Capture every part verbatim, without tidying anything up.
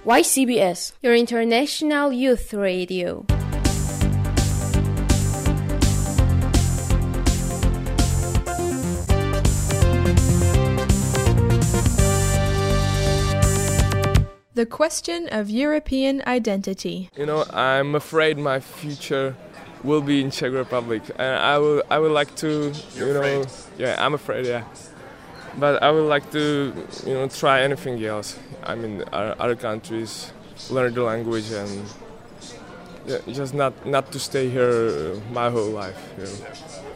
Y C B S, your international youth radio. The question of European identity. You know, I'm afraid my future will be in Czech Republic, and I will. I would like to. You're you know, afraid? yeah, I'm afraid. Yeah, but I would like to. You know, try anything else. I mean, other, other countries, learn the language, and yeah, just not not to stay here my whole life. You know.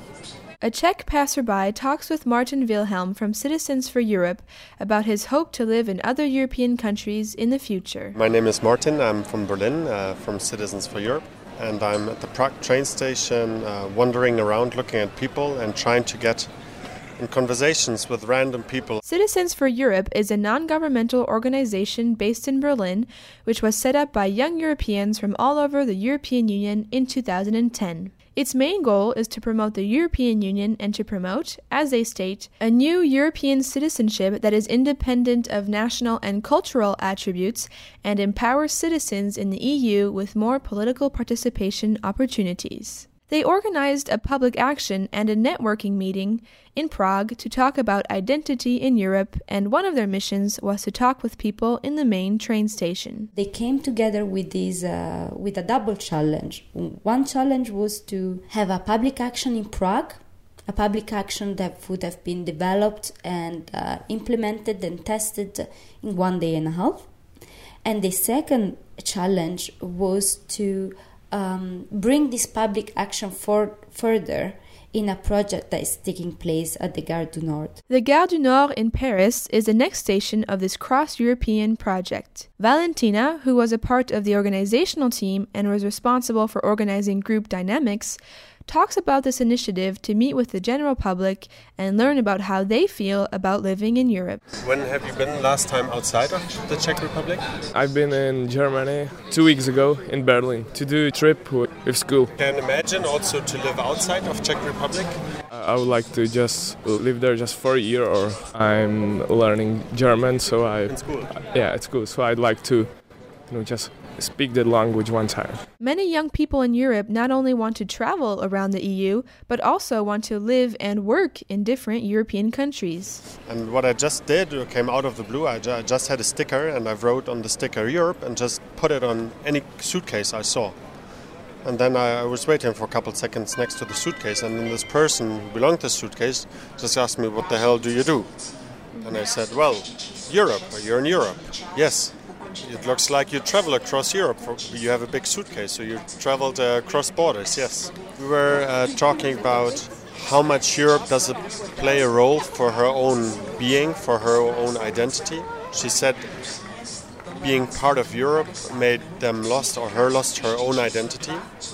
A Czech passerby talks with Martin Wilhelm from Citizens for Europe about his hope to live in other European countries in the future. My name is Martin. I'm from Berlin, uh, from Citizens for Europe. And I'm at the Prague train station, uh, wandering around, looking at people and trying to get in conversations with random people. Citizens for Europe is a non-governmental organization based in Berlin, which was set up by young Europeans from all over the European Union in two thousand ten. Its main goal is to promote the European Union and to promote, as they state, a new European citizenship that is independent of national and cultural attributes and empowers citizens in the E U with more political participation opportunities. They organized a public action and a networking meeting in Prague to talk about identity in Europe, and one of their missions was to talk with people in the main train station. They came together with this, uh, with a double challenge. One challenge was to have a public action in Prague, a public action that would have been developed and uh, implemented and tested in one day and a half. And the second challenge was to Um, bring this public action for further in a project that is taking place at the Gare du Nord. The Gare du Nord in Paris is the next station of this cross-European project. Valentina, who was a part of the organizational team and was responsible for organizing group dynamics, talks about this initiative to meet with the general public and learn about how they feel about living in Europe. When have you been last time outside of the Czech Republic? I've been in Germany two weeks ago in Berlin to do a trip with, with school. Can you imagine also to live outside of Czech Republic? I would like to just live there just for a year, or I'm learning German, so I... In school? Yeah, it's cool. So I'd like to, you know, just speak the language one time. Many young people in Europe not only want to travel around the E U, but also want to live and work in different European countries. And what I just did came out of the blue. I, ju- I just had a sticker and I wrote on the sticker Europe and just put it on any suitcase I saw. And then I, I was waiting for a couple of seconds next to the suitcase, and then this person who belonged to the suitcase just asked me, what the hell do you do? And I said, well, Europe, you're in Europe. Yes. It looks like you travel across Europe. For, you have a big suitcase, so you traveled uh, across borders, yes. We were uh, talking about how much Europe does it play a role for her own being, for her own identity. She said being part of Europe made them lost, or her lost her own identity.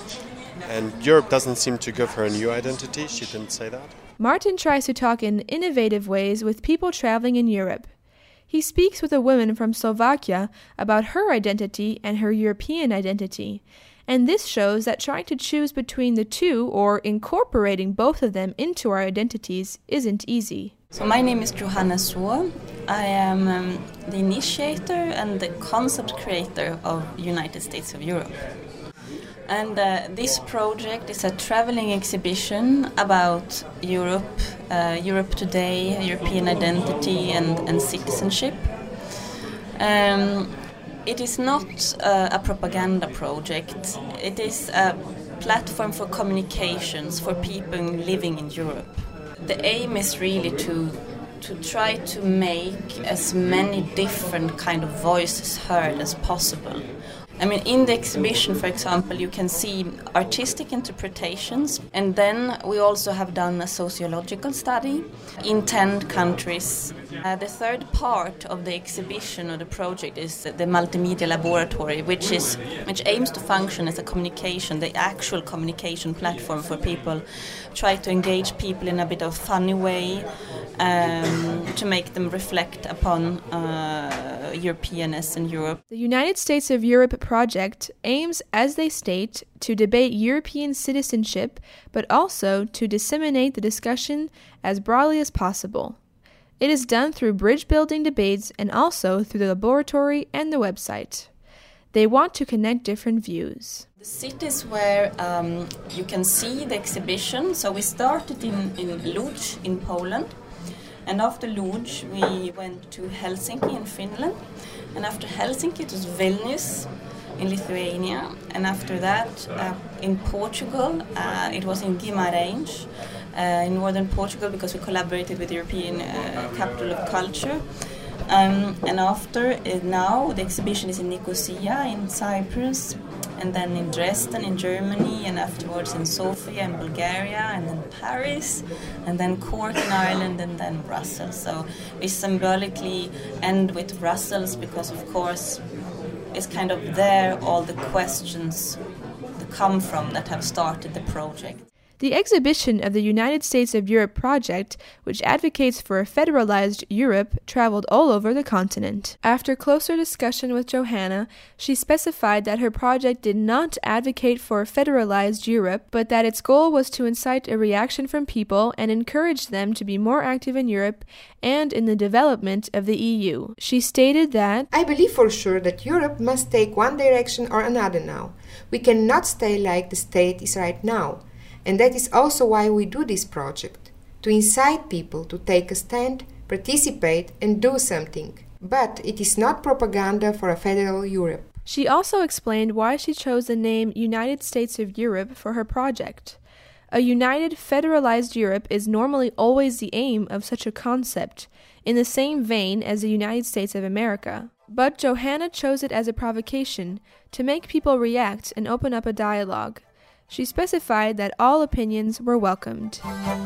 And Europe doesn't seem to give her a new identity. She didn't say that. Martin tries to talk in innovative ways with people traveling in Europe. He speaks with a woman from Slovakia about her identity and her European identity. And this shows that trying to choose between the two, or incorporating both of them into our identities, isn't easy. So my name is Johanna Suo. I am um, the initiator and the concept creator of United States of Europe. And uh, this project is a traveling exhibition about Europe, uh, Europe today, European identity and, and citizenship. Um, it is not uh, a propaganda project. It is a platform for communications for people living in Europe. The aim is really to to try to make as many different kind of voices heard as possible. I mean, in the exhibition, for example, you can see artistic interpretations, and then we also have done a sociological study in ten countries. Uh, the third part of the exhibition or the project is the multimedia laboratory, which is which aims to function as a communication, the actual communication platform for people, try to engage people in a bit of funny way, um, to make them reflect upon uh, Europeanness in Europe. The United States of Europe project aims, as they state, to debate European citizenship, but also to disseminate the discussion as broadly as possible. It is done through bridge-building debates and also through the laboratory and the website. They want to connect different views. The cities where um, you can see the exhibition, so we started in, in Lodz in Poland, and after Lodz we went to Helsinki in Finland, and after Helsinki it was Vilnius in Lithuania, and after that uh, in Portugal uh, it was in Guimarães uh, in northern Portugal, because we collaborated with the European uh, Capital of Culture. Um, and after uh, now the exhibition is in Nicosia in Cyprus, and then in Dresden in Germany, and afterwards in Sofia in Bulgaria, and then Paris, and then Cork in Ireland, and then Brussels. So we symbolically end with Brussels because, of course, it's kind of there all the questions that come from that have started the project. The exhibition of the United States of Europe project, which advocates for a federalized Europe, traveled all over the continent. After closer discussion with Johanna, she specified that her project did not advocate for a federalized Europe, but that its goal was to incite a reaction from people and encourage them to be more active in Europe and in the development of the E U. She stated that, "I believe for sure that Europe must take one direction or another now. We cannot stay like the state is right now. And that is also why we do this project, to incite people to take a stand, participate and do something. But it is not propaganda for a federal Europe." She also explained why she chose the name United States of Europe for her project. A united, federalized Europe is normally always the aim of such a concept, in the same vein as the United States of America. But Johanna chose it as a provocation, to make people react and open up a dialogue. She specified that all opinions were welcomed.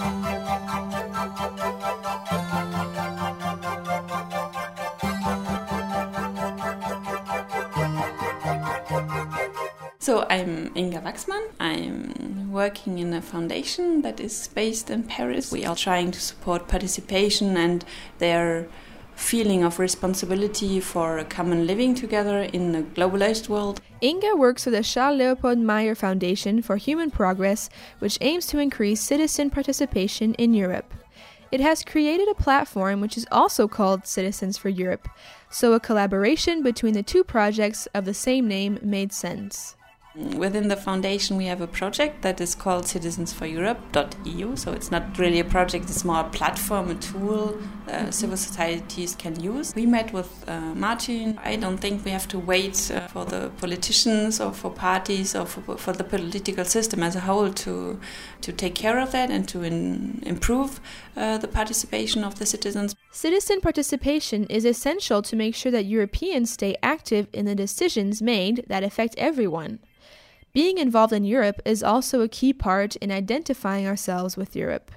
So I'm Inga Waxman. I'm working in a foundation that is based in Paris. We are trying to support participation and their feeling of responsibility for a common living together in a globalized world. Inga works for the Charles Leopold Meyer Foundation for Human Progress, which aims to increase citizen participation in Europe. It has created a platform which is also called Citizens for Europe, so a collaboration between the two projects of the same name made sense. Within the foundation we have a project that is called citizens for europe dot e u, so it's not really a project, it's more a platform, a tool uh, civil societies can use. We met with uh, Martin. I don't think we have to wait uh, for the politicians or for parties or for, for the political system as a whole to to take care of that and to in, improve uh, the participation of the citizens. Citizen participation is essential to make sure that Europeans stay active in the decisions made that affect everyone. Being involved in Europe is also a key part in identifying ourselves with Europe.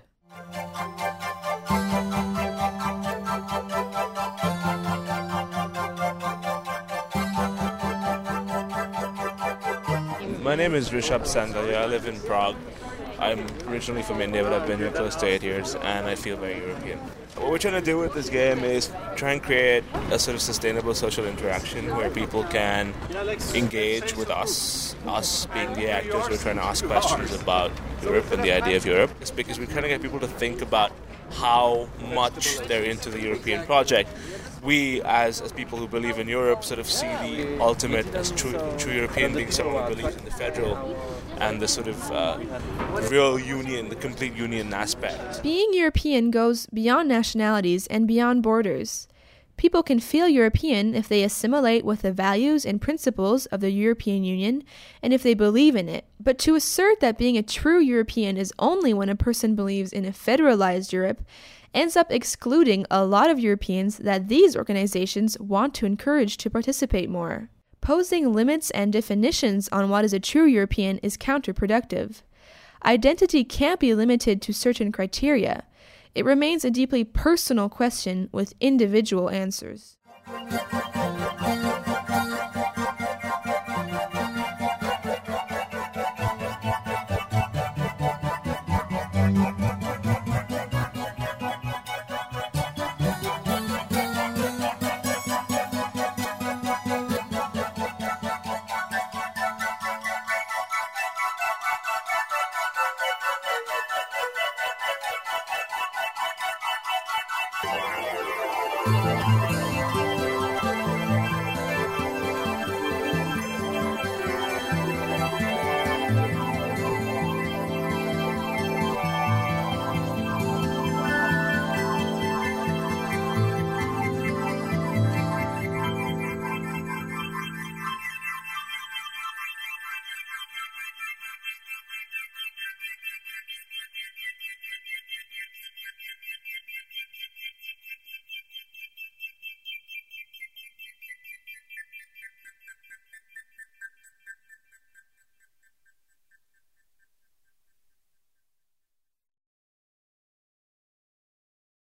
My name is Rishabh Sandalya. I live in Prague. I'm originally from India, but I've been here close to eight years, and I feel very European. What we're trying to do with this game is try and create a sort of sustainable social interaction where people can engage with us, us being the actors who are trying to ask questions about Europe and the idea of Europe. It's because we're trying to get people to think about how much they're into the European project. We, as as people who believe in Europe, sort of see the ultimate as true, true European being someone who believes in the federal and the sort of uh, real union, the complete union aspect. Being European goes beyond nationalities and beyond borders. People can feel European if they assimilate with the values and principles of the European Union and if they believe in it. But to assert that being a true European is only when a person believes in a federalized Europe ends up excluding a lot of Europeans that these organizations want to encourage to participate more. Posing limits and definitions on what is a true European is counterproductive. Identity can't be limited to certain criteria. It remains a deeply personal question with individual answers.